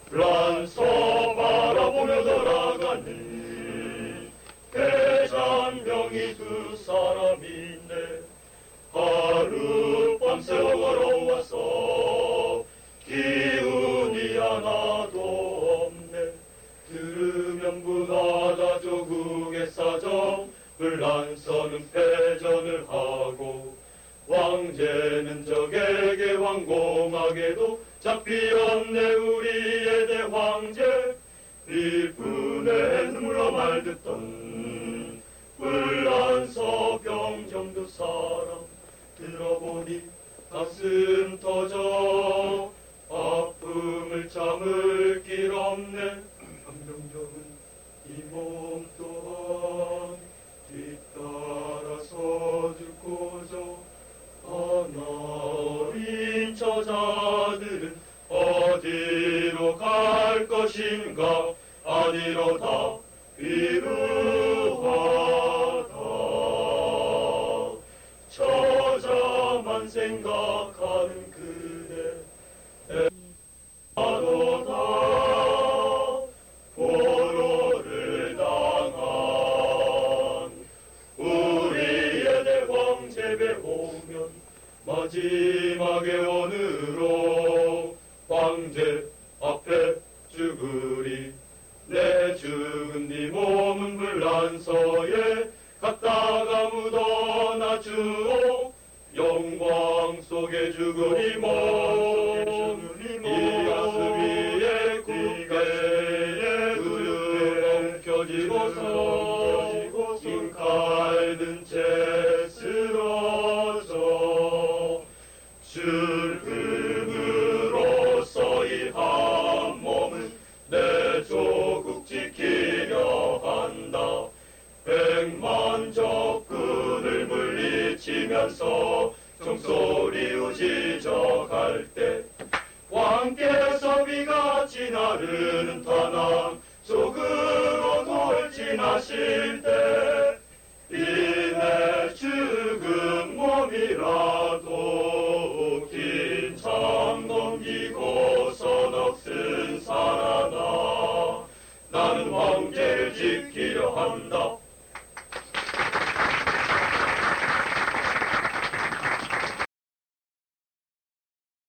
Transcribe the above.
란서 바라보며 돌아가는 대장병이 두 사람인데 하룻밤 새워 걸어와서 기운이 하나도 없네. 들으면 문화다 조국의 사정, 불란서는 패전을 하고 왕제는 적에게 황공하게도 잡히었네. 우리의 대황제 일분에 눈물로 말듣던 불란서 병정두 사람 들어보니 가슴 터져 아픔을 참을 길 없네. 한병정은 이 몸 또한 뒤따라서 죽고저 하나 어린 처자들은 어디로 갈 것인가 아니로다 위루하다. 처자만 생각하는 그대 나도다 포로를 당한 우리의 대황제배 오면 마지막에 오늘로 황제 앞에 죽으리. 내 죽은 네 몸은 불란서에 갖다가 묻어놔 주오. 영광 속에 죽으리 몸 이 가슴 위에 굳게 두름 켜지고서 칼든 채 쓰러져 죽음으로써 이 한 몸은 내 조국 지키려 한다. 백만 적군을 물리치면서 종소리 우지적할 때 왕께서 비같이 나르는 탄압 속으로 돌진하실 때